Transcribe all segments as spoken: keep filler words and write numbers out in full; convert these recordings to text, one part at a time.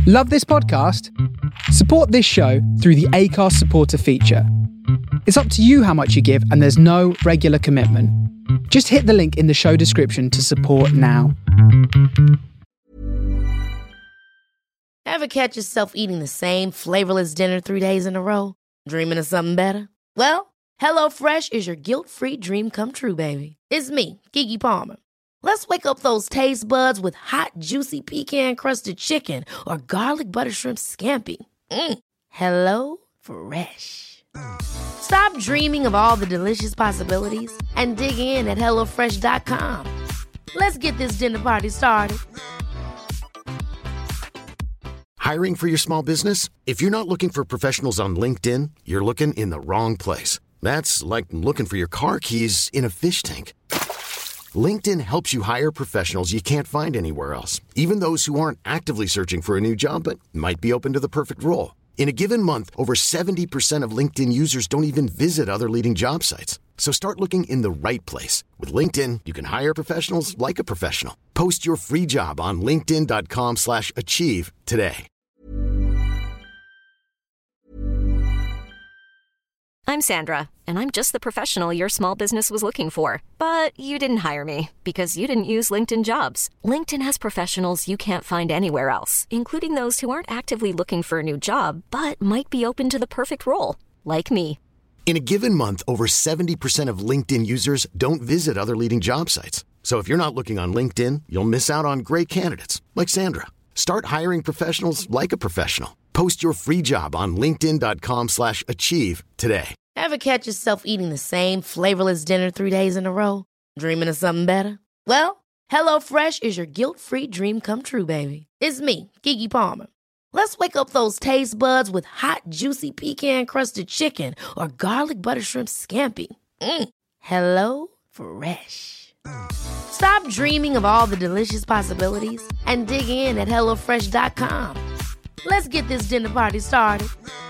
Love this podcast? Support this show through the Acast supporter feature. It's up to you how much you give, and there's no regular commitment. Just hit the link in the show description to support now. Ever catch yourself eating the same flavorless dinner three days in a row? Dreaming of something better? Well, HelloFresh is your guilt-free dream come true, baby. It's me, Keke Palmer. Let's wake up those taste buds with hot, juicy pecan-crusted chicken or garlic butter shrimp scampi. Mm. Hello Fresh. Stop dreaming of all the delicious possibilities and dig in at hello fresh dot com. Let's get this dinner party started. Hiring for your small business? If you're not looking for professionals on LinkedIn, you're looking in the wrong place. That's like looking for your car keys in a fish tank. LinkedIn helps you hire professionals you can't find anywhere else, even those who aren't actively searching for a new job but might be open to the perfect role. In a given month, over seventy percent of LinkedIn users don't even visit other leading job sites. So start looking in the right place. With LinkedIn, you can hire professionals like a professional. Post your free job on linkedin dot com slash achieve today. I'm Sandra, and I'm just the professional your small business was looking for. But you didn't hire me because you didn't use LinkedIn Jobs. LinkedIn has professionals you can't find anywhere else, including those who aren't actively looking for a new job, but might be open to the perfect role, like me. In a given month, over seventy percent of LinkedIn users don't visit other leading job sites. So if you're not looking on LinkedIn, you'll miss out on great candidates like Sandra. Start hiring professionals like a professional. Post your free job on linkedin dot com slash achieve today. Ever catch yourself eating the same flavorless dinner three days in a row? Dreaming of something better? Well, HelloFresh is your guilt-free dream come true, baby. It's me, Keke Palmer. Let's wake up those taste buds with hot, juicy pecan-crusted chicken or garlic butter shrimp scampi. Mm. Hello Fresh. Stop dreaming of all the delicious possibilities and dig in at hello fresh dot com. Let's get this dinner party started.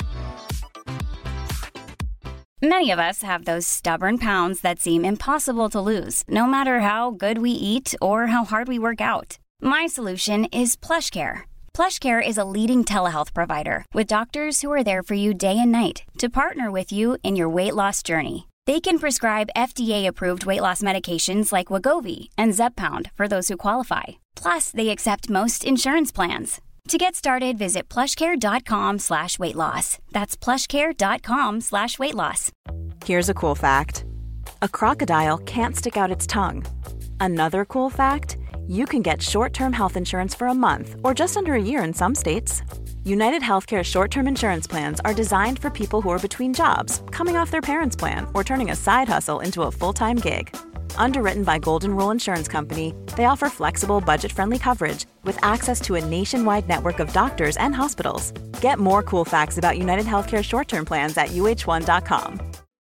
Many of us have those stubborn pounds that seem impossible to lose, no matter how good we eat or how hard we work out. My solution is PlushCare. PlushCare is a leading telehealth provider with doctors who are there for you day and night to partner with you in your weight loss journey. They can prescribe F D A-approved weight loss medications like Wegovy and Zepbound for those who qualify. Plus, they accept most insurance plans. To get started, visit plushcare.com slash weight loss. That's plushcare.com slash weight loss. Here's a cool fact. A crocodile can't stick out its tongue. Another cool fact, you can get short-term health insurance for a month or just under a year in some states. United Healthcare short-term insurance plans are designed for people who are between jobs, coming off their parents' plan, or turning a side hustle into a full-time gig. Underwritten by Golden Rule Insurance Company, they offer flexible, budget-friendly coverage with access to a nationwide network of doctors and hospitals. Get more cool facts about United Healthcare short-term plans at U H one dot com.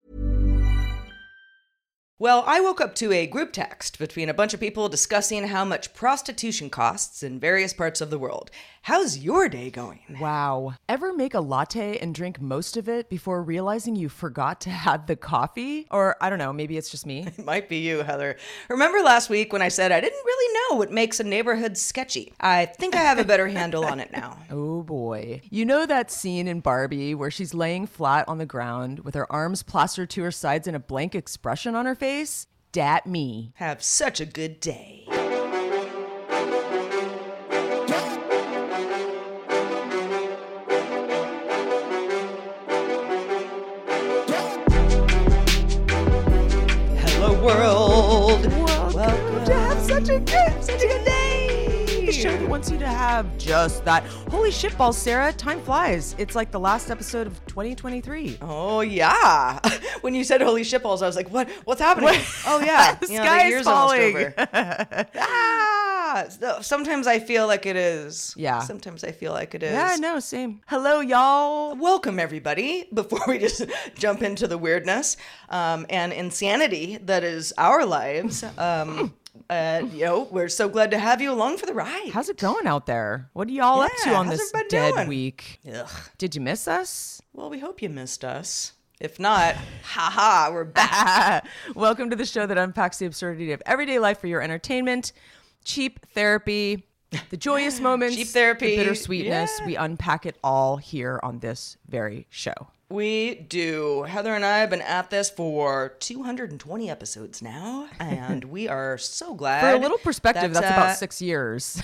Well, I woke up to a group text between a bunch of people discussing how much prostitution costs in various parts of the world. How's your day going? Wow. Ever make a latte and drink most of it before realizing you forgot to add the coffee? Or, I don't know, maybe it's just me. It might be you, Heather. Remember last week when I said I didn't really know what makes a neighborhood sketchy? I think I have a better handle on it now. Oh boy. You know that scene in Barbie where she's laying flat on the ground with her arms plastered to her sides and a blank expression on her face? Dat me. Have such a good day. World. Welcome, Welcome to have such a good, such a good day. The show that wants you to have just that. Holy shitballs, Sarah! Time flies. It's like the last episode of twenty twenty-three. Oh yeah. When you said holy shitballs, I was like, what? What's happening? What? Oh yeah. The you know, sky the is falling. Ah. Sometimes I feel like it is. Yeah. Sometimes I feel like it is. Yeah, no, same. Hello, y'all. Welcome, everybody. Before we just jump into the weirdness um, and insanity that is our lives, um, uh, you know, we're so glad to have you along for the ride. How's it going out there? What are y'all yeah, up to on this dead doing? week? Ugh. Did you miss us? Well, we hope you missed us. If not, haha, we're back. Welcome to the show that unpacks the absurdity of everyday life for your entertainment. Cheap therapy, The joyous moments, cheap therapy, the bittersweetness, yeah. we unpack it all here on this very show. We do. Heather and I have been at this for two hundred twenty episodes now, and we are so glad. For a little perspective, that, that's uh, about six years.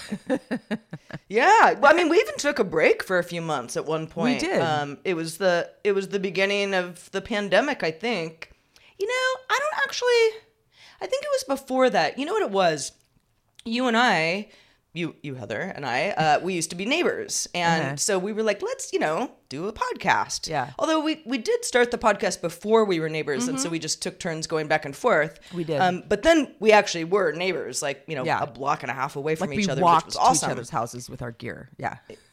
Yeah, well, I mean, we even took a break for a few months at one point. We did. Um, it was the it was the beginning of the pandemic, I think. You know, I don't actually. I think it was before that. You know what it was? You and I. You, you, Heather, and I, uh, we used to be neighbors. And Uh-huh. so we were like, let's, you know, do a podcast. Yeah. Although we, we did start the podcast before we were neighbors. And so we just took turns going back and forth. We did. Um, but then we actually were neighbors, like, you know, Yeah. a block and a half away from Like each we other, which walked was to awesome. each other's houses with our gear. Yeah.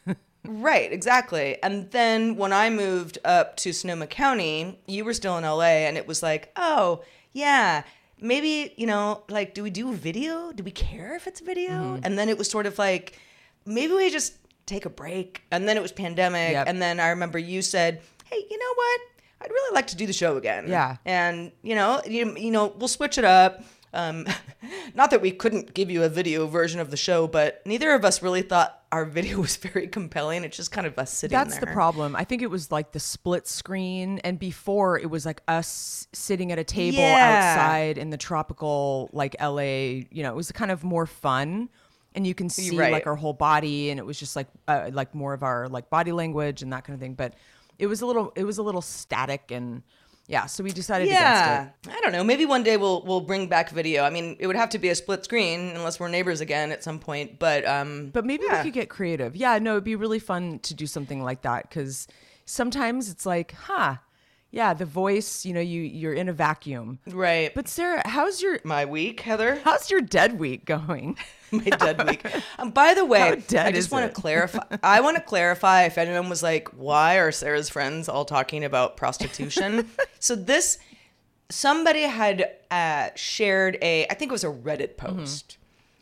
Right, exactly. And then when I moved up to Sonoma County, you were still in L A, and it was like, oh, yeah, maybe, you know, like, do we do video? Do we care if it's video? Mm-hmm. And then it was sort of like, maybe we just take a break. And then it was pandemic. Yep. And then I remember you said, hey, you know what? I'd really like to do the show again. Yeah. And, you know, you, you know, we'll switch it up. Um, not that we couldn't give you a video version of the show, but neither of us really thought our video was very compelling. It's just kind of us sitting That's there. the problem. I think it was like the split screen. And before it was like us sitting at a table Yeah. outside in the tropical, like L A, you know, it was kind of more fun. And you can see Right. like our whole body, and it was just like uh, like more of our like body language and that kind of thing. But it was a little it was a little static, and yeah, so we decided Yeah, against it. I don't know. Maybe one day we'll we'll bring back video. I mean, it would have to be a split screen unless we're neighbors again at some point. But um, But maybe yeah. we could get creative. Yeah, no, it'd be really fun to do something like that, because sometimes it's like, huh, yeah, the voice, you know, you you're in a vacuum. right. But Sarah, how's your my week, Heather, how's your dead week going? my dead week. Um, by the way, How dead I just is want it? to clarify. I want to clarify if anyone was like, why are Sarah's friends all talking about prostitution? So this, somebody had uh, shared a, I think it was a Reddit post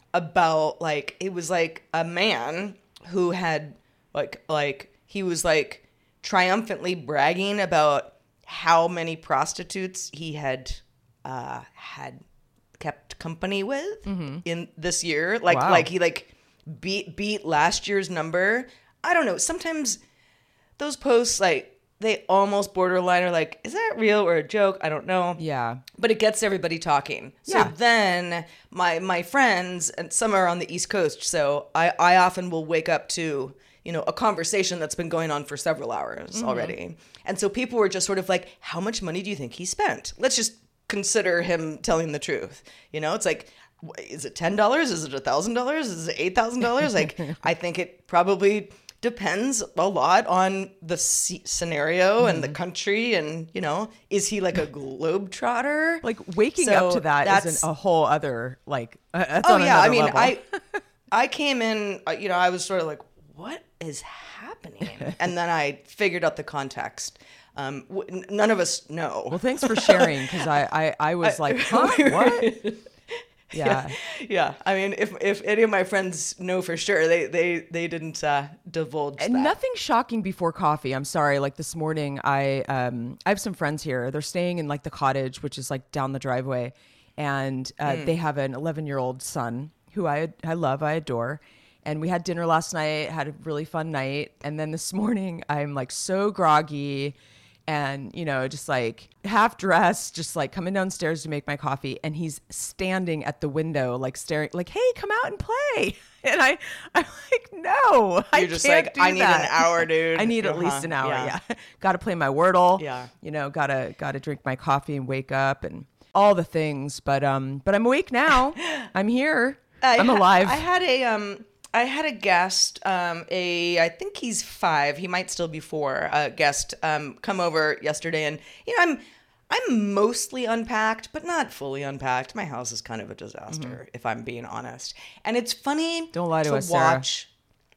about like, it was like a man who had like, like he was like triumphantly bragging about how many prostitutes he had uh, had kept company with in this year. Like, Wow. like he like beat beat last year's number. I don't know. Sometimes those posts, like, they almost borderline are like, is that real or a joke? I don't know. Yeah. But it gets everybody talking. So Yeah. then my my friends, and some are on the East Coast, so I, I often will wake up to, you know, a conversation that's been going on for several hours already. And so people were just sort of like, how much money do you think he spent? Let's just consider him telling the truth. You know, it's like, wh- is it ten dollars? Is it one thousand dollars? Is it eight thousand dollars? Like, I think it probably depends a lot on the c- scenario and the country. And, you know, is he like a globetrotter? Like waking So up to that that's- is an, a whole other like. Uh, that's Oh on yeah, I another mean, level. I I came in, uh, you know, I was sort of like, what is happening? And then I figured out the context. Um, w- n- none of us know. Well, thanks for sharing, because I, I I was like, huh, what? Yeah. Yeah, I mean, if if any of my friends know for sure, they they they didn't uh, divulge And that. nothing shocking before coffee. I'm sorry. Like this morning, I um I have some friends here. They're staying in like the cottage, which is like down the driveway, and uh, Mm. they have an eleven year old son who I I love, I adore. And we had dinner last night, had a really fun night, and then this morning I'm like so groggy, and you know, just like half dressed, just like coming downstairs to make my coffee, and he's standing at the window, like staring, like, "Hey, come out and play." And I, I'm like, "No, I You're just can't like, do I need that. an hour, dude. I need at Uh-huh, least an hour. yeah. Yeah, got to play my Wordle. Yeah. you know, gotta gotta drink my coffee and wake up and all the things. But um, but I'm awake now. I'm here. I I'm ha- alive. I had a um I had a guest, um, a I think he's five. He might still be four. A guest um, come over yesterday, and you know I'm I'm mostly unpacked, but not fully unpacked. My house is kind of a disaster, if I'm being honest. And it's funny. Mm-hmm. Don't lie to us, Sarah. watch.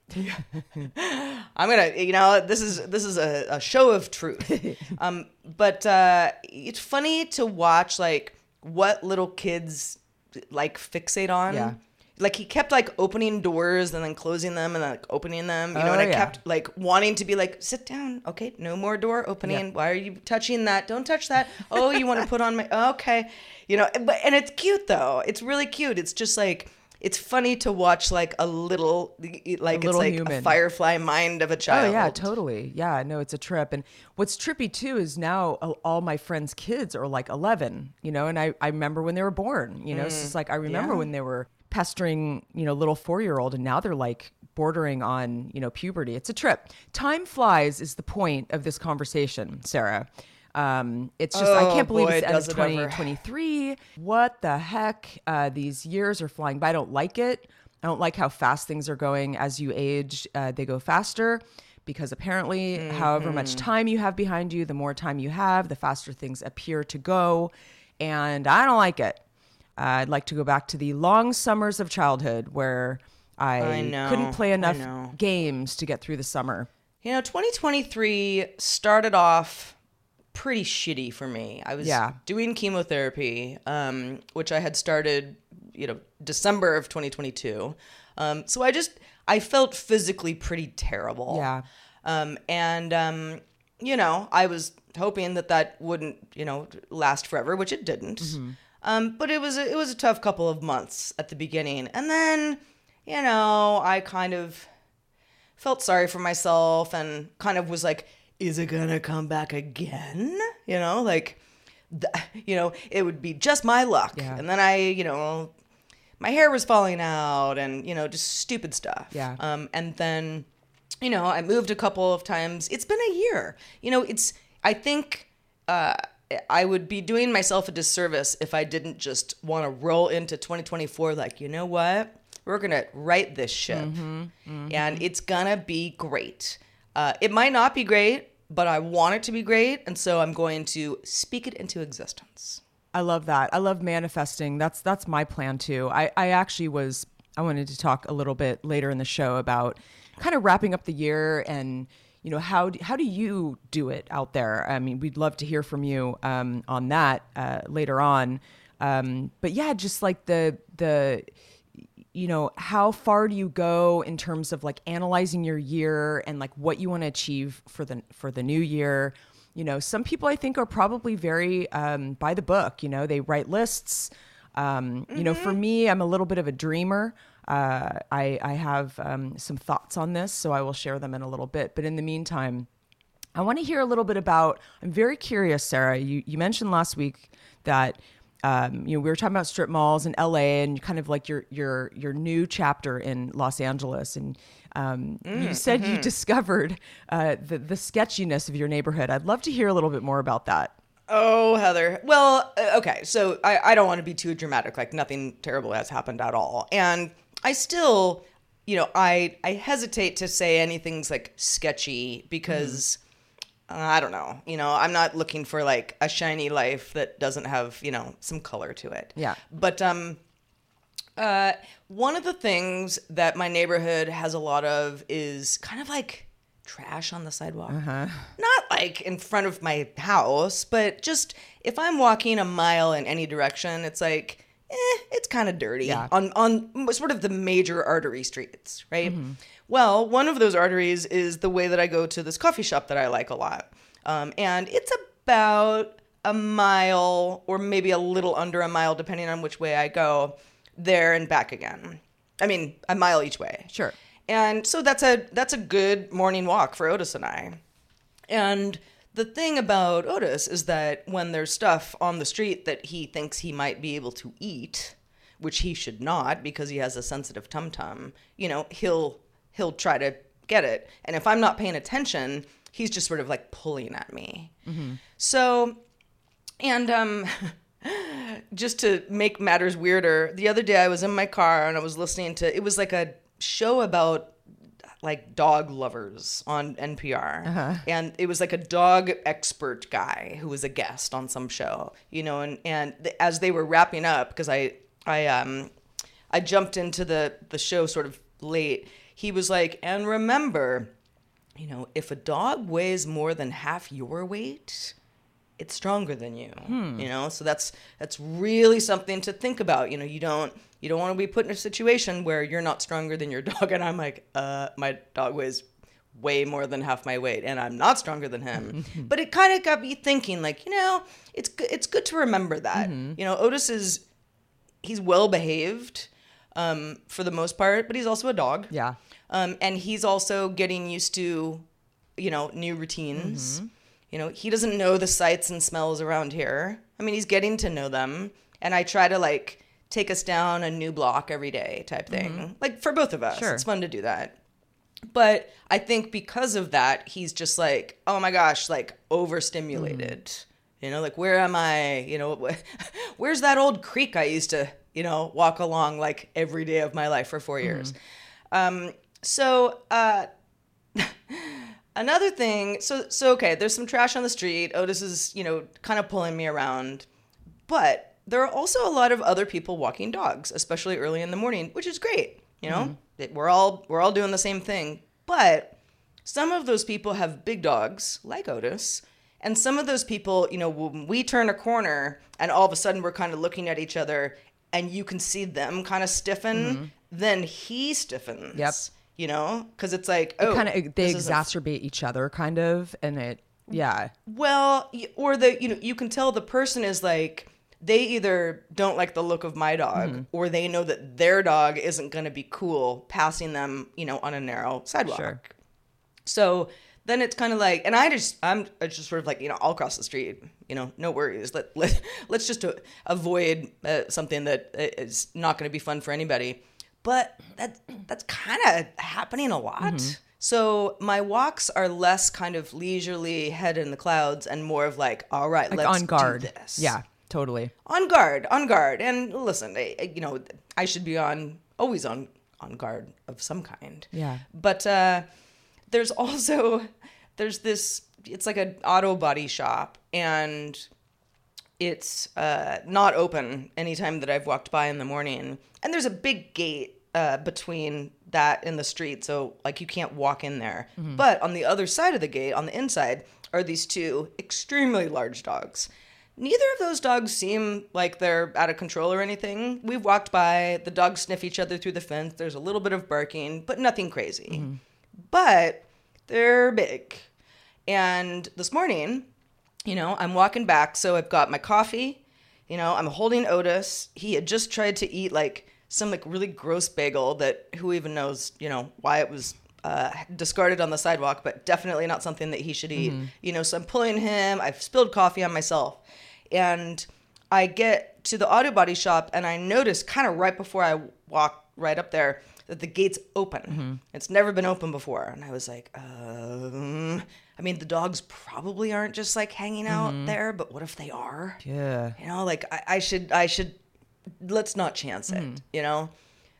I'm gonna, you know, this is this is a, a show of truth. Um, but uh, it's funny to watch like what little kids like fixate on. Yeah. Like he kept like opening doors and then closing them and then like opening them, you know, Oh, and I yeah. kept like wanting to be like, sit down. Okay. No more door opening. Yep. Why are you touching that? Don't touch that. Oh, you want to put on my, okay. You know, but, and it's cute though. It's really cute. It's just like it's funny to watch like a little, like A little it's like human. a firefly mind of a child. Oh yeah, totally. Yeah, no, it's a trip. And what's trippy too is now uh, all my friends' kids are like eleven, you know, and I, I remember when they were born, you know, Mm. it's just like I remember Yeah. when they were pestering, you know, little four-year-old, and now they're like bordering on, you know, puberty. It's a trip. Time flies is the point of this conversation, Sarah. Um, it's just, I Oh, can't believe boy, it's the end of does it ever. twenty twenty-three. What the heck? Uh, these years are flying by. I don't like it. I don't like how fast things are going. As you age, uh, they go faster because apparently, Mm-hmm. however much time you have behind you, the more time you have, the faster things appear to go. And I don't like it. Uh, I'd like to go back to the long summers of childhood where I, I know, couldn't play I enough know. games to get through the summer. You know, twenty twenty-three started off pretty shitty for me. I was Yeah. doing chemotherapy, um, which I had started, you know, December of twenty twenty-two. Um, so I just, I felt physically pretty terrible. Yeah. Um, and, um, you know, I was hoping that that wouldn't, you know, last forever, which it didn't. Mm-hmm. Um, but it was a, it was a tough couple of months at the beginning. And then, you know, I kind of felt sorry for myself and kind of was like, is it gonna come back again? You know, like, th- you know, it would be just my luck. Yeah. And then I, you know, my hair was falling out and, you know, just stupid stuff. Yeah. Um, and then, you know, I moved a couple of times. It's been a year. You know, it's, I think uh, I would be doing myself a disservice if I didn't just want to roll into twenty twenty-four like, you know what? We're going to right this ship. Mm-hmm, mm-hmm. And it's going to be great. Uh, it might not be great, but I want it to be great. And so I'm going to speak it into existence. I love that. I love manifesting. That's that's my plan too. I, I actually was, I wanted to talk a little bit later in the show about kind of wrapping up the year and, you know, how do, how do you do it out there? I mean, we'd love to hear from you um, on that uh, later on. Um, but yeah, just like the, the, you know, how far do you go in terms of like analyzing your year and like what you want to achieve for the, for the new year? You know, some people I think are probably very um, by the book, you know, they write lists. Um, you know, for me, I'm a little bit of a dreamer. Uh, I, I have um, some thoughts on this, so I will share them in a little bit. But in the meantime, I want to hear a little bit about, I'm very curious, Sarah, you, you mentioned last week that, um, you know, we were talking about strip malls in L A and kind of like your, your, your new chapter in Los Angeles. And um, Mm, you said mm-hmm. you discovered uh, the, the sketchiness of your neighborhood. I'd love to hear a little bit more about that. Oh, Heather. Well, uh, okay. So I, I don't want to be too dramatic. Like nothing terrible has happened at all. And I still, you know, I, I hesitate to say anything's like sketchy because mm-hmm. uh, I don't know, you know, I'm not looking for like a shiny life that doesn't have, you know, some color to it. Yeah. But, um, uh, one of the things that my neighborhood has a lot of is kind of like trash on the sidewalk. Uh-huh. Not like in front of my house, but just if I'm walking a mile in any direction, it's like, eh, it's kind of dirty Yeah. on, on sort of the major artery streets, right? Mm-hmm. Well, one of those arteries is the way that I go to this coffee shop that I like a lot. Um, and it's about a mile or maybe a little under a mile, depending on which way I go, there and back again. I mean, a mile each way. Sure. And so that's a that's a good morning walk for Otis and I. And the thing about Otis is that when there's stuff on the street that he thinks he might be able to eat, which he should not because he has a sensitive tum-tum, you know, he'll he'll try to get it. And if I'm not paying attention, he's just sort of like pulling at me. Mm-hmm. So, and um just to make matters weirder, the other day I was in my car and I was listening to, it was like a show about like dog lovers on N P R. Uh-huh. And it was like a dog expert guy who was a guest on some show, you know, and, and th- as they were wrapping up, because I, I, um, I jumped into the, the show sort of late, he was like, and remember, you know, if a dog weighs more than half your weight, it's stronger than you, hmm. you know? So that's, that's really something to think about. You know, you don't, you don't want to be put in a situation where you're not stronger than your dog. And I'm like, uh, my dog weighs way more than half my weight and I'm not stronger than him. But it kind of got me thinking like, you know, it's, it's good to remember that, mm-hmm. you know, Otis is, he's well behaved. um, for the most part, but he's also a dog. Yeah. Um, and he's also getting used to, you know, new routines. Mm-hmm. You know, he doesn't know the sights and smells around here. I mean, he's getting to know them. And I try to like take us down a new block every day type thing. Mm-hmm. Like for both of us. Sure. It's fun to do that. But I think because of that, he's just like, oh my gosh, like overstimulated. Mm-hmm. You know, like, where am I? You know, where's that old creek I used to, you know, walk along like every day of my life for four years? Mm-hmm. Um, so uh, another thing, so, so, okay, there's some trash on the street. Otis is, you know, kind of pulling me around. But there are also a lot of other people walking dogs, especially early in the morning, which is great. You know, mm-hmm. we're all we're all doing the same thing. But some of those people have big dogs like Otis. And some of those people, you know, when we turn a corner and all of a sudden we're kind of looking at each other and you can see them kind of stiffen, mm-hmm. then he stiffens. Yep. You know, because it's like, oh, it kind of they exacerbate a... each other kind of. And it, yeah. Well, or the, you know, you can tell the person is like, they either don't like the look of my dog mm-hmm. or they know that their dog isn't going to be cool passing them, you know, on a narrow sidewalk. Sure. So then it's kind of like, and I just, I'm just sort of like, you know, I'll cross the street, you know, no worries. Let, let, let's just avoid uh, something that is not going to be fun for anybody. But that that's kind of happening a lot. Mm-hmm. So my walks are less kind of leisurely head in the clouds and more of like, all right, like let's on guard. do this. Yeah, totally. On guard, on guard. And listen, I, you know, I should be on, always on, on guard of some kind. Yeah. But, uh, there's also, there's this, it's like an auto body shop and it's uh, not open anytime that I've walked by in the morning. And there's a big gate uh, between that and the street. So like you can't walk in there. Mm-hmm. But on the other side of the gate, on the inside, are these two extremely large dogs. Neither of those dogs seem like they're out of control or anything. We've walked by, the dogs sniff each other through the fence. There's a little bit of barking, but nothing crazy. Mm-hmm. But they're big. And this morning, you know, I'm walking back. So I've got my coffee, you know, I'm holding Otis. He had just tried to eat like some like really gross bagel that who even knows, you know, why it was uh, discarded on the sidewalk, but definitely not something that he should eat. Mm-hmm. You know, so I'm pulling him. I've spilled coffee on myself. And I get to the auto body shop and I notice kind of right before I walk right up there that the gate's open. Mm-hmm. It's never been open before. And I was like, um, I mean, the dogs probably aren't just like hanging out mm-hmm. there, but what if they are? Yeah. You know, like I, I should, I should, let's not chance it, mm-hmm. you know?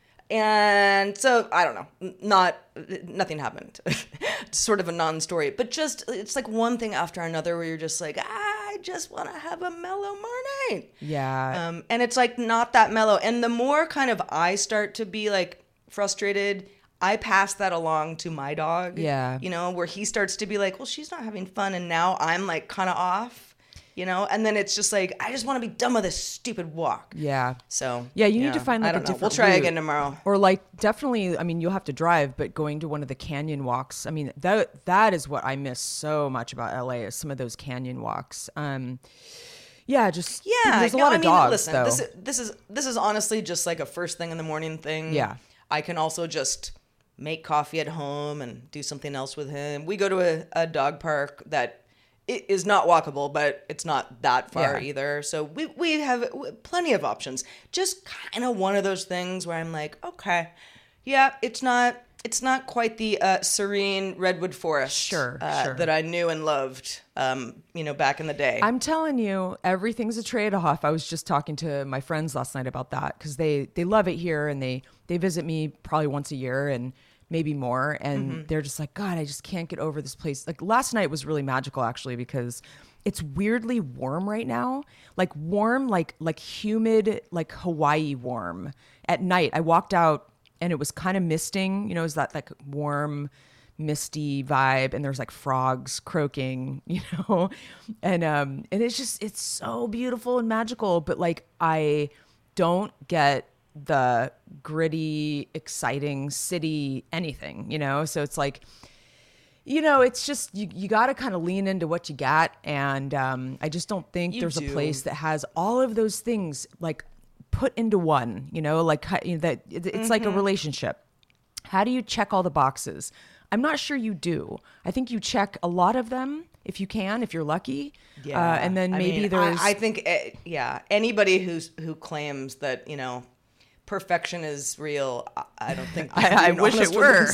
And so, I don't know, not, nothing happened. Sort of a non-story, but just, it's like one thing after another where you're just like, I just want to have a mellow morning. Yeah. Um, and it's like not that mellow. And the more kind of I start to be like frustrated, I pass that along to my dog. Yeah. You know, where he starts to be like, well, she's not having fun. And now I'm like kind of off, you know, and then it's just like, I just want to be done with this stupid walk. Yeah. So, yeah, you need to find like a different We'll try route. again tomorrow. Or like definitely, I mean, you'll have to drive, but going to one of the canyon walks. I mean, that that is what I miss so much about L A is some of those canyon walks. Um, yeah, just yeah. There's a no, lot I of mean, dogs. Listen, though. this is this is this is honestly just like a first thing in the morning thing. Yeah. I can also just make coffee at home and do something else with him. We go to a, a dog park that it is not walkable, but it's not that far yeah. either. So we we have plenty of options. Just kind of one of those things where I'm like, okay, yeah, it's not it's not quite the uh, serene redwood forest sure, uh, sure. that I knew and loved, um, you know, back in the day. I'm telling you, everything's a trade-off. I was just talking to my friends last night about that because they, they love it here and they, they visit me probably once a year and maybe more. And mm-hmm. they're just like, God, I just can't get over this place. Like last night was really magical actually because it's weirdly warm right now. Like warm, like like humid, like Hawaii warm. At night, I walked out and it was kind of misting, you know, it was that like warm, misty vibe, and there's like frogs croaking, you know, and um, and it's just it's so beautiful and magical. But like I don't get the gritty, exciting city anything, you know. So it's like, you know, it's just you you got to kind of lean into what you got, and um, I just don't think You there's do. a place that has all of those things like put into one, you know, like you know, that it's mm-hmm. like a relationship. How do you check all the boxes? I'm not sure you do. I think you check a lot of them if you can, if you're lucky. Yeah. Uh, and then maybe I mean, there's... I, I think, uh, yeah, anybody who's who claims that, you know, perfection is real, I don't think I, I wish it were.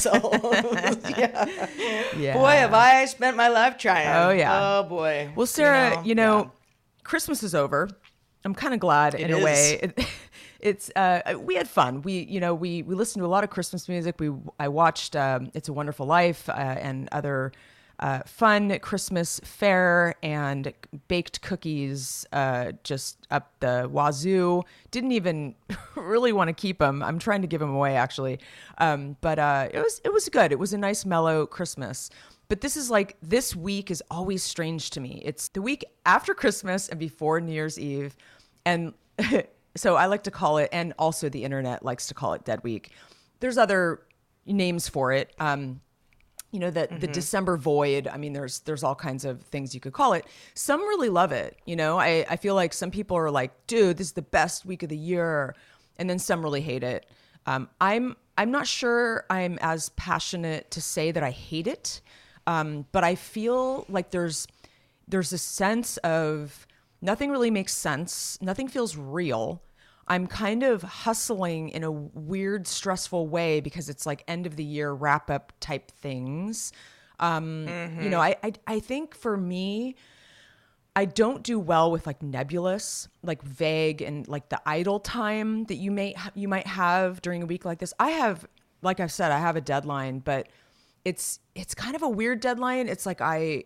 yeah. yeah. Boy, have I spent my life trying. Oh, yeah. Oh, boy. Well, Sarah, you know, you know yeah. Christmas is over. I'm kind of glad it in is. a way. It, it's uh, we had fun. We, you know, we we listened to a lot of Christmas music. We I watched um, It's a Wonderful Life uh, and other uh, fun Christmas fare and baked cookies uh, just up the wazoo. Didn't even really want to keep them. I'm trying to give them away actually, um, but uh, it was it was good. It was a nice mellow Christmas. But this is like, this week is always strange to me. It's the week after Christmas and before New Year's Eve. And so I like to call it, and also the internet likes to call it Dead Week. There's other names for it. Um, you know, that mm-hmm. the December void. I mean, there's there's all kinds of things you could call it. Some really love it. You know, I, I feel like some people are like, dude, this is the best week of the year. And then some really hate it. Um, I'm I'm not sure I'm as passionate to say that I hate it. Um, but I feel like there's there's a sense of nothing really makes sense. Nothing feels real. I'm kind of hustling in a weird, stressful way because it's like end of the year wrap up type things. Um, mm-hmm. You know, I, I I think for me, I don't do well with like nebulous, like vague, and like the idle time that you may you might have during a week like this. I have, like I've said, I have a deadline, but it's it's kind of a weird deadline. It's like I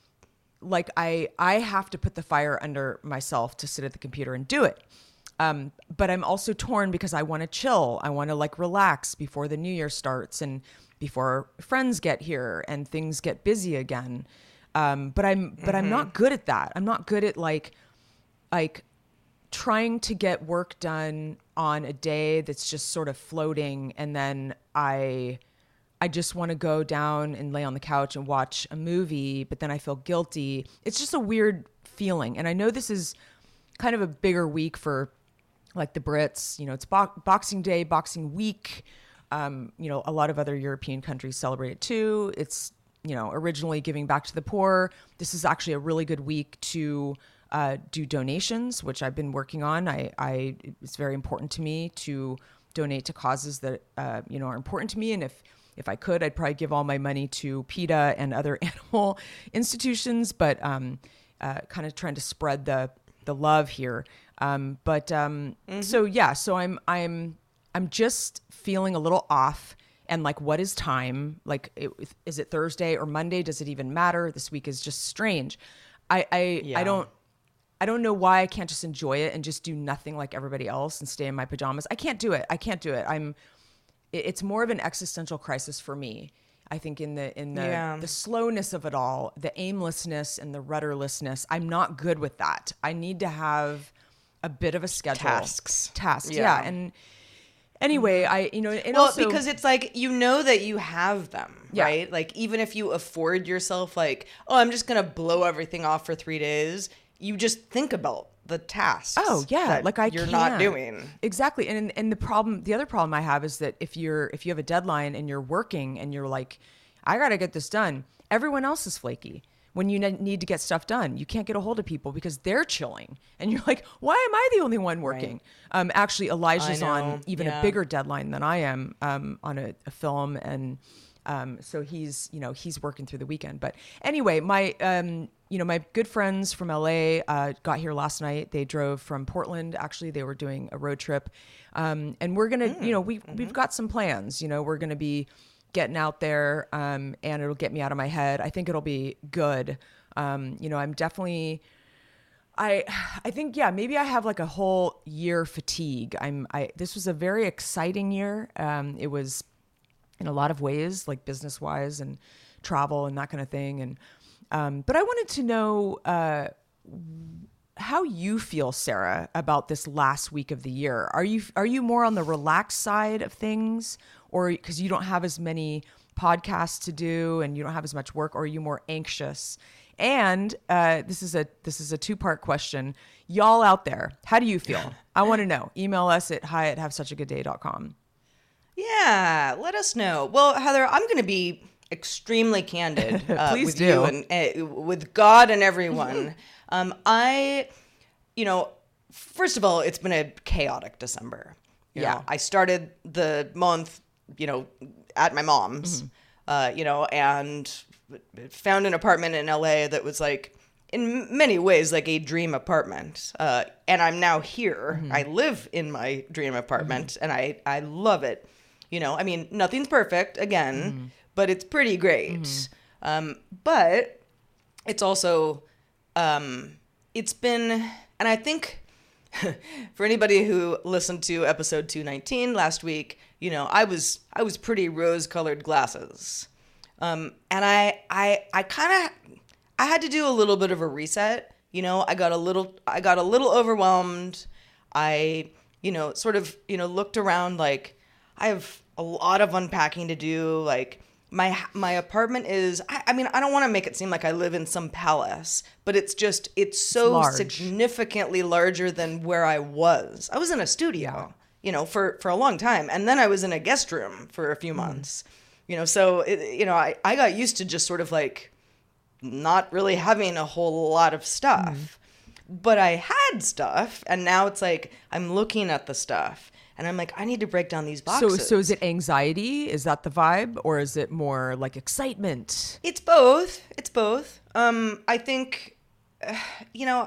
like I I have to put the fire under myself to sit at the computer and do it. Um, but I'm also torn because I want to chill. I want to like relax before the new year starts and before friends get here and things get busy again. Um, but I'm but mm-hmm. I'm not good at that. I'm not good at like like trying to get work done on a day that's just sort of floating, and then I I just want to go down and lay on the couch and watch a movie, but then I feel guilty. It's just a weird feeling. And I know this is kind of a bigger week for like the Brits. You know, it's bo- Boxing Day, Boxing Week. Um, you know, a lot of other European countries celebrate it too. It's, you know, originally giving back to the poor. This is actually a really good week to uh, do donations, which I've been working on. I, I it's very important to me to donate to causes that, uh, you know, are important to me. And if If I could, I'd probably give all my money to PETA and other animal institutions, but um, uh, kind of trying to spread the the love here. Um, but um, mm-hmm. so yeah, so I'm I'm I'm just feeling a little off, and like, what is time? Like, it, is it Thursday or Monday? Does it even matter? This week is just strange. I I, yeah. I don't. I don't know why I can't just enjoy it and just do nothing like everybody else and stay in my pajamas. I can't do it. I can't do it. I'm. It's more of an existential crisis for me. I think in the in the yeah. the slowness of it all, the aimlessness and the rudderlessness. I'm not good with that. I need to have a bit of a schedule. Tasks. Tasks. Yeah. yeah. And anyway, I you know and well also, because it's like, you know that you have them, yeah. right? Like, even if you afford yourself like, oh, I'm just gonna blow everything off for three days, you just think about the tasks. Oh yeah, like I you're can't. not doing exactly. And and the problem, the other problem I have is that if you're if you have a deadline and you're working and you're like, I gotta get this done, everyone else is flaky. When you ne- need to get stuff done, you can't get a hold of people because they're chilling, and you're like, why am I the only one working? Right. Um, actually, Elijah's on even yeah. a bigger deadline than I am, um, on a, a film, and um, so he's you know he's working through the weekend. But anyway, my um. You know, my good friends from L A uh, got here last night. They drove from Portland. Actually, they were doing a road trip. Um, and we're going to, mm, you know, we, mm-hmm. we've got some plans. You know, we're going to be getting out there, um, and it'll get me out of my head. I think it'll be good. Um, you know, I'm definitely, I I think, yeah, maybe I have like a whole year fatigue. I'm, I, this was a very exciting year. Um, it was in a lot of ways, like business wise and travel and that kind of thing. And, Um, but I wanted to know uh, how you feel, Sarah, about this last week of the year. Are you are you more on the relaxed side of things, or because you don't have as many podcasts to do and you don't have as much work, or are you more anxious? And uh, this is a this is a two-part question. Y'all out there, how do you feel? I want to know. Email us at hi at have such a good day dot com. Yeah, let us know. Well, Heather, I'm going to be extremely candid uh, Please with do. you and uh, with God and everyone. um, I, you know, first of all, it's been a chaotic December. You Yeah. know, I started the month, you know, at my mom's, mm-hmm. uh, you know, and found an apartment in L A that was like, in many ways, like a dream apartment. Uh, and I'm now here. Mm-hmm. I live in my dream apartment, mm-hmm. and I, I love it. You know, I mean, nothing's perfect, again, mm-hmm. but it's pretty great. Mm-hmm. Um, but it's also, um, it's been, and I think for anybody who listened to episode two nineteen last week, you know, I was I was pretty rose-colored glasses. Um, and I I I kind of I had to do a little bit of a reset. You know, I got a little I got a little overwhelmed. I, you know, sort of, you know, looked around like I have a lot of unpacking to do. Like my my apartment is I, I mean, I don't want to make it seem like I live in some palace, but it's just it's so it's significantly larger than where I was. I was in a studio, you know, for for a long time, and then I was in a guest room for a few months. Mm. You know, so, it, you know, I, I got used to just sort of like not really having a whole lot of stuff. Mm. But I had stuff, and now it's like I'm looking at the stuff, and I'm like, I need to break down these boxes. So, so is it anxiety? Is that the vibe? Or is it more like excitement? It's both. It's both. Um, I think, uh, you know,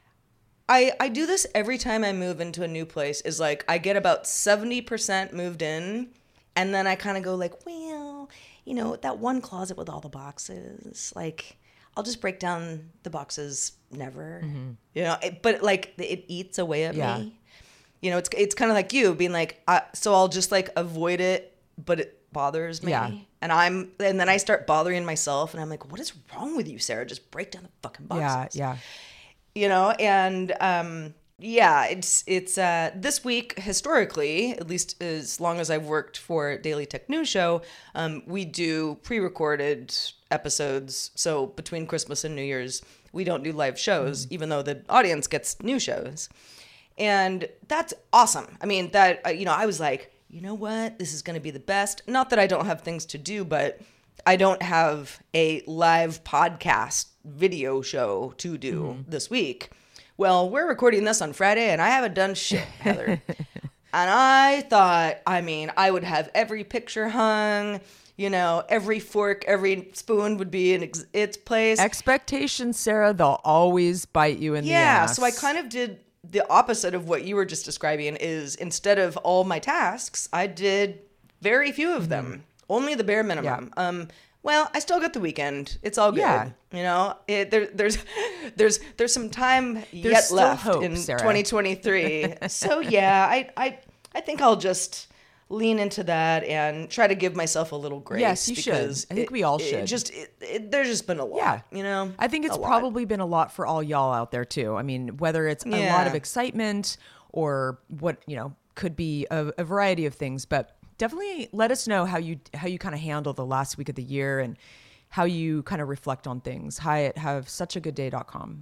I I do this every time I move into a new place, is like I get about seventy percent moved in. And then I kind of go like, well, you know, that one closet with all the boxes, like, I'll just break down the boxes never, mm-hmm. you know, it, but like it eats away at yeah. me. You know, it's it's kind of like you being like, uh, so I'll just like avoid it, but it bothers me. Yeah. And I'm, and then I start bothering myself, and I'm like, what is wrong with you, Sarah? Just break down the fucking boxes. Yeah, yeah. You know, and, um, yeah, it's it's uh, this week, historically, at least as long as I've worked for Daily Tech News Show, um, we do pre-recorded episodes. So between Christmas and New Year's, we don't do live shows, mm. even though the audience gets new shows. And that's awesome. I mean, that, uh, you know, I was like, you know what? This is going to be the best. Not that I don't have things to do, but I don't have a live podcast video show to do mm. this week. Well, we're recording this on Friday, and I haven't done shit, Heather. And I thought, I mean, I would have every picture hung, you know, every fork, every spoon would be in ex- its place. Expectations, Sarah, they'll always bite you in yeah, the ass. So I kind of did the opposite of what you were just describing, is instead of all my tasks, I did very few of them, mm-hmm. only the bare minimum. Yeah. Um, Well, I still got the weekend. It's all good. Yeah. You know, it, there, there's, there's, there's some time there's yet still left hope, in Sarah. twenty twenty-three. So yeah, I, I, I think I'll just lean into that and try to give myself a little grace. Yes, you should. I think it, we all it should. Just, it, it, there's just been a lot. Yeah. You know, I think it's a lot. probably been a lot for all y'all out there too. I mean, whether it's Yeah. a lot of excitement or what, you know, could be a, a variety of things, but definitely let us know how you how you kind of handle the last week of the year and how you kind of reflect on things. Hi at have such a good day dot com.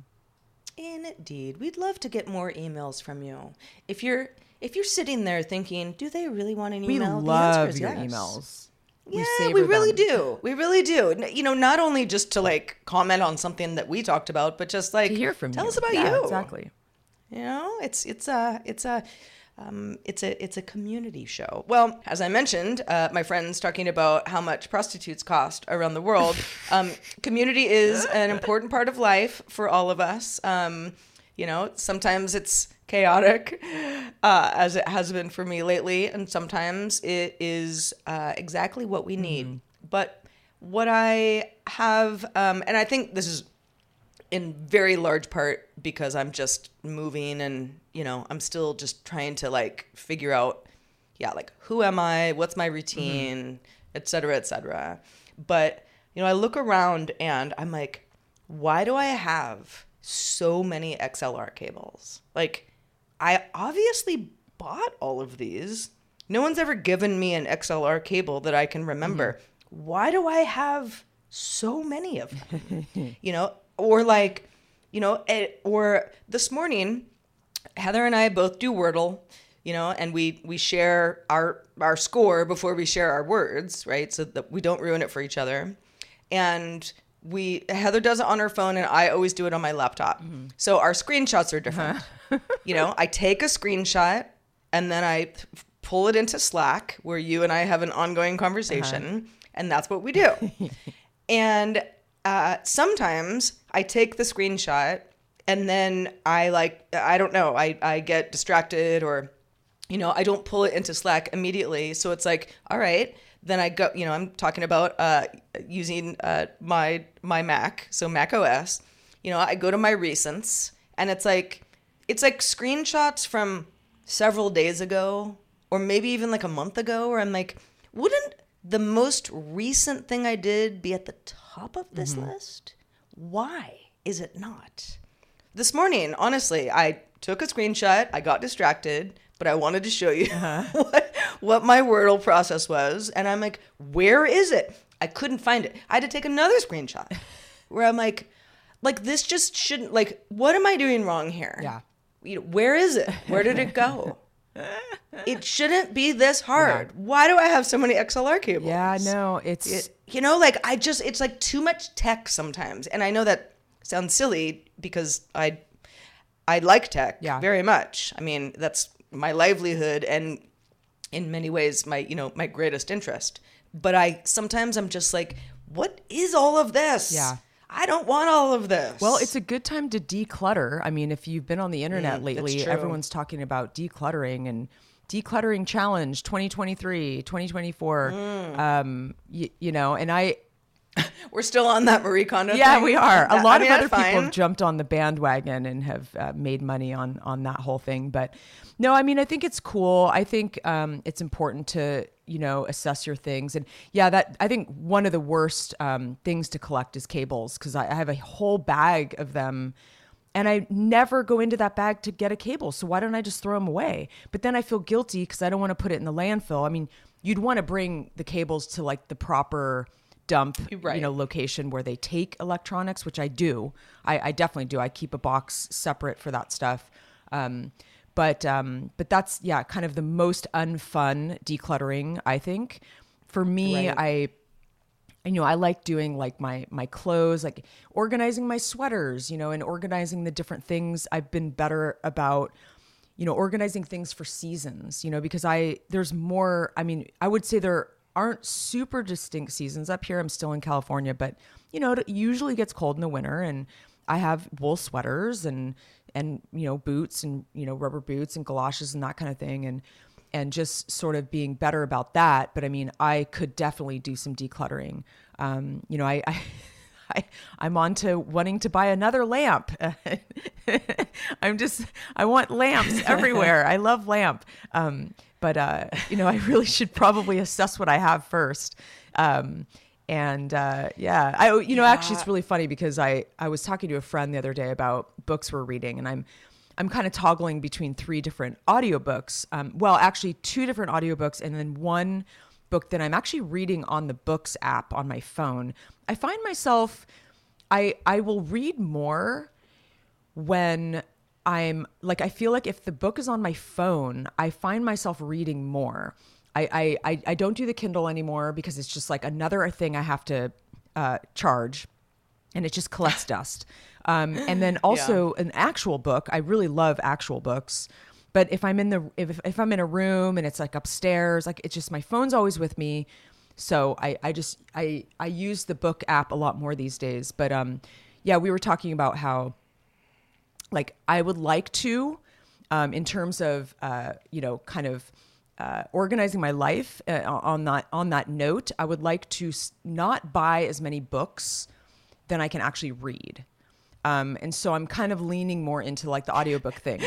Indeed. We'd love to get more emails from you. If you're if you're sitting there thinking, do they really want an We email? love the your yes. emails. Yeah, savor we really them. do. We really do. N- You know, not only just to like comment on something that we talked about, but just like To hear from tell you. us about Yeah, you. Exactly. You know, it's it's a it's a um, it's a it's a community show. Well, as I mentioned, uh, my friends talking about how much prostitutes cost around the world. Um, community is an important part of life for all of us. Um, you know, sometimes it's chaotic, uh, as it has been for me lately, and sometimes it is uh, exactly what we need. Mm-hmm. But what I have, um, and I think this is in very large part because I'm just moving and, you know, I'm still just trying to like figure out, yeah, like who am I? What's my routine, mm-hmm. et cetera, et cetera. But, you know, I look around and I'm like, why do I have so many X L R cables? Like, I obviously bought all of these. No one's ever given me an X L R cable that I can remember. Mm-hmm. why do I have so many of them? You know, or like, you know, it, or this morning, Heather and I both do Wordle, you know, and we, we share our, our score before we share our words, right? So that we don't ruin it for each other. And we, Heather does it on her phone and I always do it on my laptop. Mm-hmm. So our screenshots are different. Uh-huh. You know, I take a screenshot and then I pull it into Slack where you and I have an ongoing conversation. Uh-huh. And that's what we do. And uh, sometimes I take the screenshot and then I like, I don't know, I, I get distracted or, you know, I don't pull it into Slack immediately. So it's like, all right, then I go, you know, I'm talking about uh, using uh, my my Mac, so Mac O S. You know, I go to my recents and it's like, it's like screenshots from several days ago or maybe even like a month ago where I'm like, wouldn't the most recent thing I did be at the top of this mm-hmm. list? Why is it not? This morning, honestly, I took a screenshot. I got distracted, but I wanted to show you uh-huh. what, what my Wordle process was. And I'm like, where is it? I couldn't find it. I had to take another screenshot where I'm like, like this just shouldn't, like, what am I doing wrong here? Yeah. You know, where is it? Where did it go? It shouldn't be this hard. Yeah. Why do I have so many X L R cables? Yeah, no, it's... It, you know, like, I just, it's like too much tech sometimes. And I know that sounds silly because I I like tech yeah. very much. I mean, that's my livelihood and in many ways my, you know, my greatest interest. But I sometimes I'm just like, what is all of this? Yeah. I don't want all of this. Well, it's a good time to declutter. I mean, if you've been on the internet mm, lately, everyone's talking about decluttering and decluttering challenge twenty twenty-three, twenty twenty-four. Mm. Um, y- you know, and I, we're still on that Marie Kondo yeah, thing. we are. A That, lot I mean, of other fine. people have jumped on the bandwagon and have uh, made money on on that whole thing. But no, I mean, I think it's cool. I think um, it's important to, you know, assess your things. And yeah, that I think one of the worst um, things to collect is cables because I, I have a whole bag of them. And I never go into that bag to get a cable. So why don't I just throw them away? But then I feel guilty because I don't want to put it in the landfill. I mean, you'd want to bring the cables to like the proper dump, right. you know, location where they take electronics, which I do. I, I definitely do. I keep a box separate for that stuff. Um, but um, but that's, yeah, kind of the most unfun decluttering, I think. For me, right. I... you know, I like doing like my, my clothes, like organizing my sweaters, you know, and organizing the different things. I've been better about, you know, organizing things for seasons, you know, because I, there's more, I mean, I would say there aren't super distinct seasons up here. I'm still in California, but you know, it usually gets cold in the winter and I have wool sweaters and, and, you know, boots and, you know, rubber boots and galoshes and that kind of thing. And, and just sort of being better about that. But I mean, I could definitely do some decluttering. Um, you know, I, I, I, I'm on to wanting to buy another lamp. I'm just, I want lamps everywhere. I love lamp. Um, but, uh, you know, I really should probably assess what I have first. Um, and, uh, yeah, I, you know, yeah. actually it's really funny because I, I was talking to a friend the other day about books we're reading and I'm, I'm kind of toggling between three different audiobooks. Um, well, actually two different audiobooks and then one book that I'm actually reading on the Books app on my phone. I find myself, I I will read more when I'm like, I feel like if the book is on my phone, I find myself reading more. I I, I don't do the Kindle anymore because it's just like another thing I have to uh, charge and it just collects dust. Um, and then also yeah. an actual book. I really love actual books. But if I'm in the if if I'm in a room and it's like upstairs, like it's just my phone's always with me. So I, I just I I use the book app a lot more these days. But um yeah, we were talking about how like I would like to um in terms of uh you know kind of uh, organizing my life uh, on that on that note, I would like to not buy as many books than I can actually read. Um, and so I'm kind of leaning more into like the audiobook thing.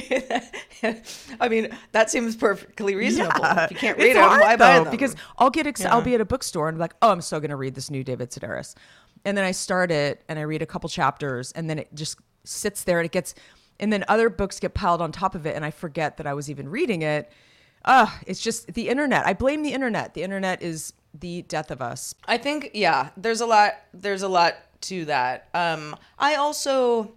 I mean, that seems perfectly reasonable. Yeah. If you can't read it's them, hard, why buy though, them? Because I'll get ex- Yeah. I'll be at a bookstore and be like, oh, I'm so going to read this new David Sedaris. And then I start it and I read a couple chapters and then it just sits there and it gets, and then other books get piled on top of it and I forget that I was even reading it. uh, it's just the internet. I blame the internet. The internet is the death of us. I think, yeah, there's a lot, there's a lot to that. Um, I also,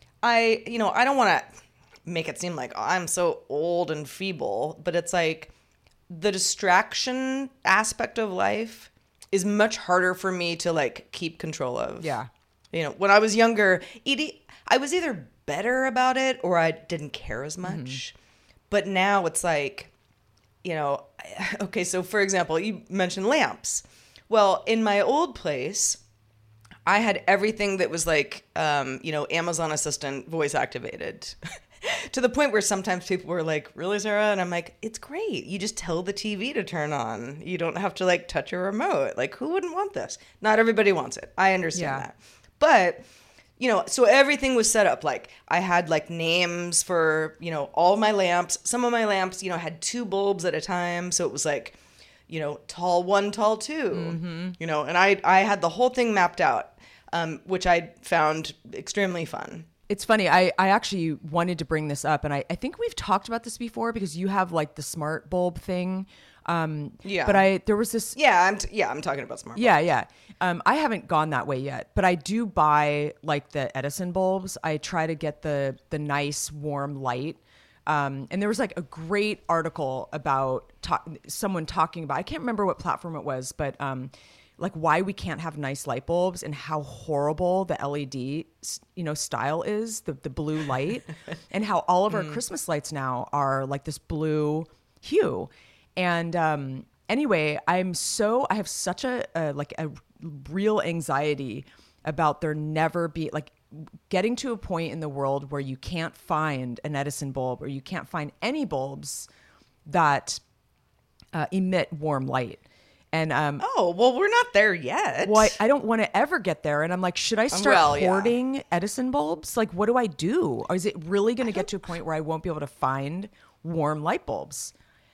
I, you know, I don't want to make it seem like, oh, I'm so old and feeble, but it's like the distraction aspect of life is much harder for me to like keep control of. Yeah. You know, when I was younger, it, I was either better about it or I didn't care as much. Mm-hmm. But now it's like, you know, okay, so for example, you mentioned lamps. Well, in my old place, I had everything that was like, um, you know, Amazon Assistant voice activated. To the point where sometimes people were like, really, Sarah? And I'm like, it's great. You just tell the T V to turn on. You don't have to like touch a remote. Like, who wouldn't want this? Not everybody wants it. I understand Yeah. that. But, you know, so everything was set up. Like, I had like names for, you know, all my lamps. Some of my lamps, you know, had two bulbs at a time. So it was like, you know, tall one, tall two, mm-hmm. you know, and I, I had the whole thing mapped out, um, which I found extremely fun. It's funny. I, I actually wanted to bring this up, and I, I think we've talked about this before because you have like the smart bulb thing. Um, yeah. But I there was this. Yeah, I'm t- yeah I'm talking about smart bulbs. Yeah, yeah. Um, I haven't gone that way yet, but I do buy like the Edison bulbs. I try to get the the nice warm light. Um, and there was like a great article about ta- someone talking about. I can't remember what platform it was, but. Um, like why we can't have nice light bulbs and how horrible the L E D, you know, style is, the, the blue light, and how all of our mm. Christmas lights now are like this blue hue. And um, anyway, I'm so, I have such a, a like a real anxiety about there never be like getting to a point in the world where you can't find an Edison bulb or you can't find any bulbs that uh, emit warm light. And um, oh, well, we're not there yet. Well, I, I don't want to ever get there. And I'm like, should I start well, hoarding yeah. Edison bulbs? Like, what do I do? Or is it really going to get to a point where I won't be able to find warm light bulbs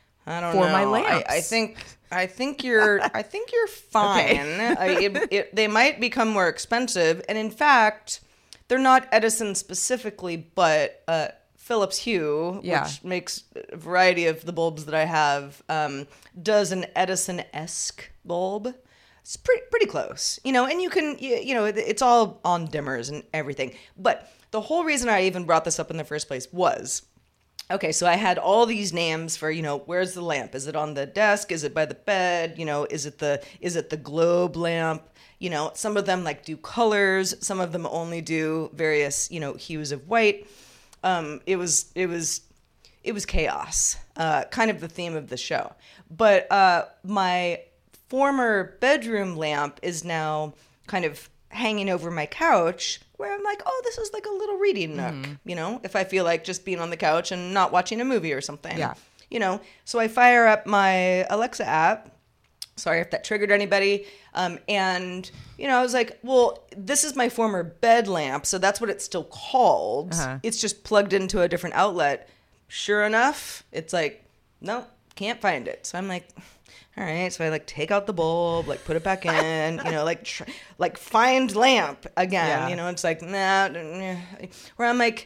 I don't for know. my lamps? I, I think I think you're I think you're fine. Okay. I, it, it, they might become more expensive, and in fact, they're not Edison specifically, but uh, Philips Hue, yeah. which makes a variety of the bulbs that I have, um, does an Edison-esque bulb. It's pretty pretty close, you know, and you can, you, you know, it's all on dimmers and everything. But the whole reason I even brought this up in the first place was, okay, so I had all these names for, you know, where's the lamp? Is it on the desk? Is it by the bed? You know, is it the is it the globe lamp? You know, some of them like do colors. Some of them only do various, you know, hues of white. Um, it was it was it was chaos, uh, kind of the theme of the show. But uh, my former bedroom lamp is now kind of hanging over my couch, where I'm like, oh, this is like a little reading nook, mm. you know, if I feel like just being on the couch and not watching a movie or something. Yeah. You know, so I fire up my Alexa app. Sorry if that triggered anybody. Um, and, you know, I was like, well, this is my former bed lamp, so that's what it's still called. Uh-huh. It's just plugged into a different outlet. Sure enough, it's like, no, can't find it. So I'm like, all right. So I like take out the bulb, like put it back in, you know, like tr- like find lamp again. Yeah. You know, it's like, nah, nah. Where I'm like,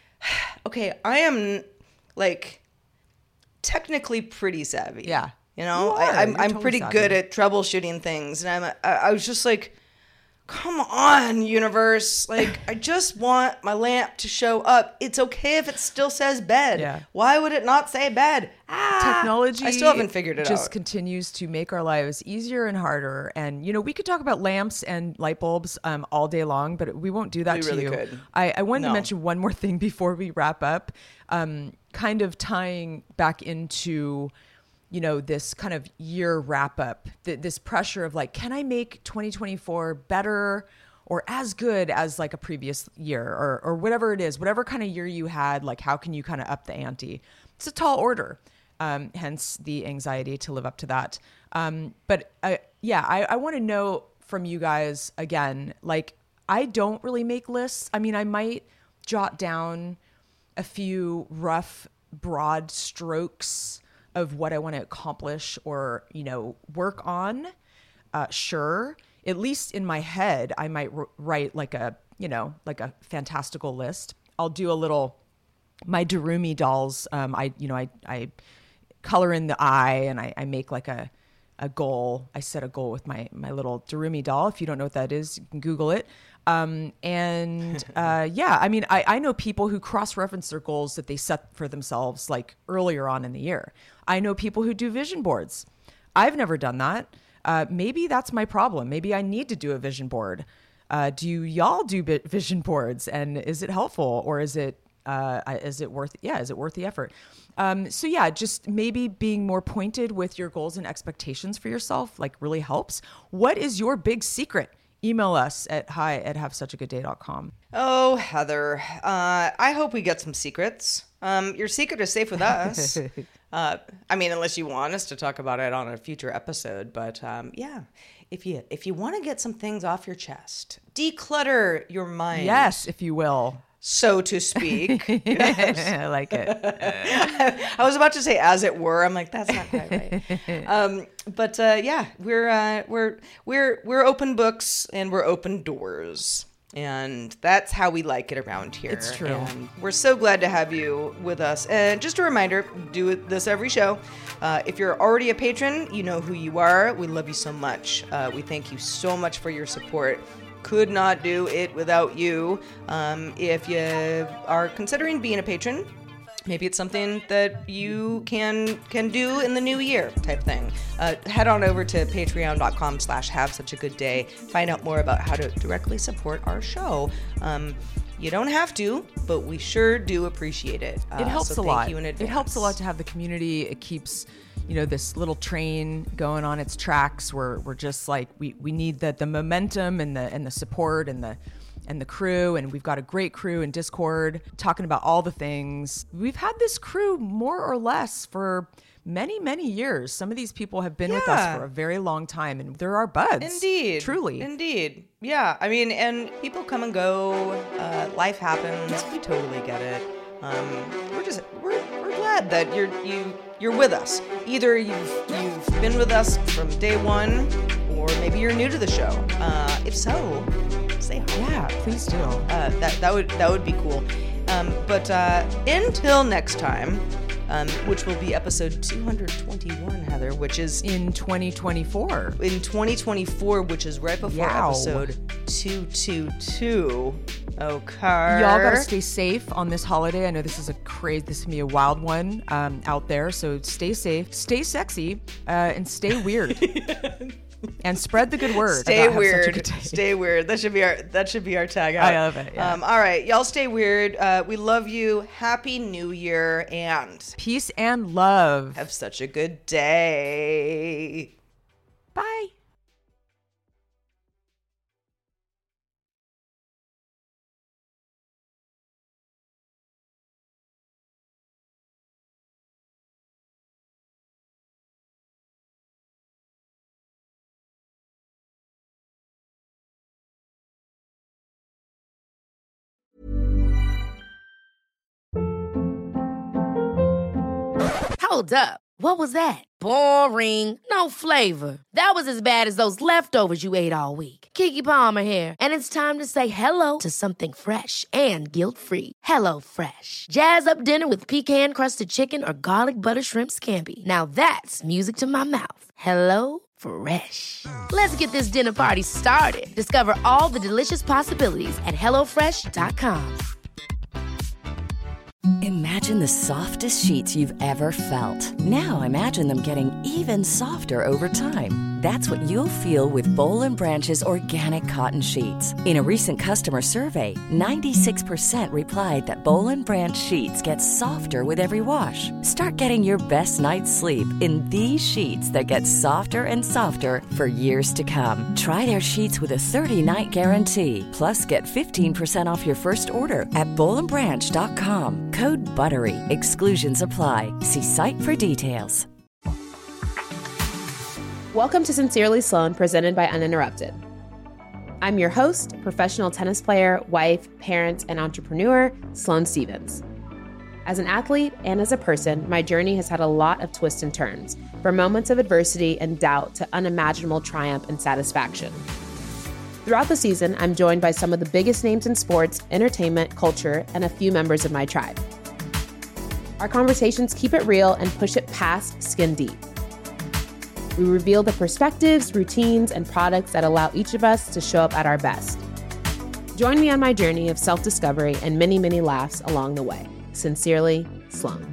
okay, I am like technically pretty savvy. Yeah. You know, you I, I'm I'm totally pretty savvy. good at troubleshooting things, and I'm I, I was just like, come on, universe! Like, I just want my lamp to show up. It's okay if it still says bed. Yeah. Why would it not say bed? Ah, Technology I still haven't figured it just out. continues to make our lives easier and harder. And, you know, we could talk about lamps and light bulbs um, all day long, but we won't do that We to really you. could. I, I wanted No. to mention one more thing before we wrap up, um, kind of tying back into, you know, this kind of year wrap up, th- this pressure of like, can I make twenty twenty-four better or as good as like a previous year or, or whatever it is, whatever kind of year you had, like how can you kind of up the ante? It's a tall order. Um, hence the anxiety to live up to that. Um, but uh, yeah, I, I want to know from you guys again, like I don't really make lists. I mean, I might jot down a few rough, broad strokes of what I want to accomplish or, you know, work on. Uh, sure. At least in my head, I might r- write like a, you know, like a fantastical list. I'll do a little, my Darumi dolls. Um, I, you know, I, I color in the eye, and I, I make like a, a goal. I set a goal with my, my little Darumi doll. If you don't know what that is, you can Google it. Um, and uh, yeah, I mean, I, I know people who cross-reference their goals that they set for themselves like earlier on in the year. I know people who do vision boards. I've never done that. Uh, maybe that's my problem. Maybe I need to do a vision board. Uh, do y'all do vision boards, and is it helpful, or is it uh, is it worth yeah is it worth the effort? Um, so yeah, just maybe being more pointed with your goals and expectations for yourself like really helps. What is your big secret? Email us at hi at have such a good day dot com. Oh, Heather, uh, I hope we get some secrets. Um, your secret is safe with us. uh, I mean, unless you want us to talk about it on a future episode. But um, yeah, if you if you want to get some things off your chest, declutter your mind. Yes, if you will. So to speak. I like it. I was about to say as it were. I'm like, that's not quite right. Um, but uh, yeah, we're uh, we're we're we're open books and we're open doors. And that's how we like it around here. It's true. And we're so glad to have you with us. And just a reminder, do this every show. Uh, if you're already a patron, you know who you are. We love you so much. Uh, we thank you so much for your support. Could not do it without you. Um, if you are considering being a patron, maybe it's something that you can can do in the new year type thing. Uh, head on over to patreon.com slash have such a good day. Find out more about how to directly support our show. Um, you don't have to, but we sure do appreciate it. Uh, it helps so a thank lot. You in it helps a lot to have the community. It keeps, you know, this little train going on its tracks. We're we're just like we, we need the the momentum and the and the support and the and the crew, and we've got a great crew in Discord talking about all the things. We've had this crew more or less for many, many years. Some of these people have been yeah. with us for a very long time, and they're our buds. Indeed. Truly. Indeed. Yeah. I mean, and people come and go. Uh, life happens. We totally get it. Um, we're just we're, we're glad that you're you you're with us. Either you've you've been with us from day one, or maybe you're new to the show. Uh, if so, say hi. Yeah, please do. Uh, that that would that would be cool. Um, but uh, until next time, um, which will be episode two hundred twenty-one, Heather, which is in twenty twenty-four. In twenty twenty-four, which is right before Yow. episode two twenty-two. Okay. Y'all gotta stay safe on this holiday. I know this is a crazy, this is gonna be a wild one um, out there. So stay safe, stay sexy, uh, and stay weird. And spread the good word. Stay weird. Stay weird. That should be our that should be our tag out. I love it. Yeah. Um, all right, y'all stay weird. Uh, we love you. Happy New Year and peace and love. Have such a good day. Bye. Hold up. What was that? Boring. No flavor. That was as bad as those leftovers you ate all week. Keke Palmer here, and it's time to say hello to something fresh and guilt-free. Hello Fresh. Jazz up dinner with pecan-crusted chicken or garlic butter shrimp scampi. Now that's music to my mouth. Hello Fresh. Let's get this dinner party started. Discover all the delicious possibilities at hello fresh dot com. Imagine the softest sheets you've ever felt. Now imagine them getting even softer over time. That's what you'll feel with Boll and Branch's organic cotton sheets. In a recent customer survey, ninety-six percent replied that Boll and Branch sheets get softer with every wash. Start getting your best night's sleep in these sheets that get softer and softer for years to come. Try their sheets with a thirty-night guarantee. Plus, get fifteen percent off your first order at boll and branch dot com. Code BUTTERY. Exclusions apply. See site for details. Welcome to Sincerely Sloan, presented by Uninterrupted. I'm your host, professional tennis player, wife, parent, and entrepreneur, Sloane Stevens. As an athlete and as a person, my journey has had a lot of twists and turns, from moments of adversity and doubt to unimaginable triumph and satisfaction. Throughout the season, I'm joined by some of the biggest names in sports, entertainment, culture, and a few members of my tribe. Our conversations keep it real and push it past skin deep. We reveal the perspectives, routines, and products that allow each of us to show up at our best. Join me on my journey of self-discovery and many, many laughs along the way. Sincerely, Sloan.